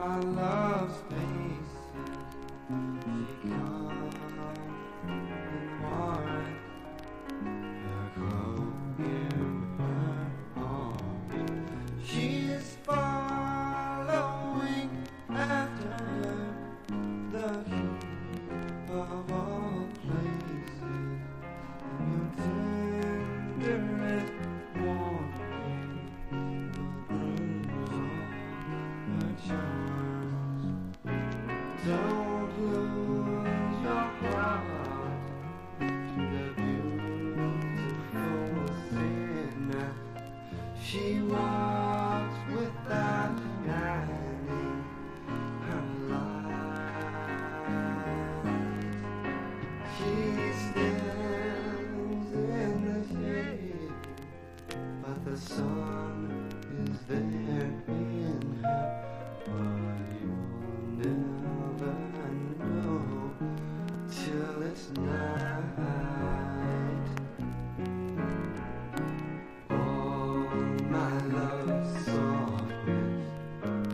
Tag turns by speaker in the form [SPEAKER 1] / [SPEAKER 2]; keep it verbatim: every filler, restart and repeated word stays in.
[SPEAKER 1] my love's faces. She comes in one, her cloak in her arms. She's following after the king of all places. Your tenderest warning will bruise all her charms. Don't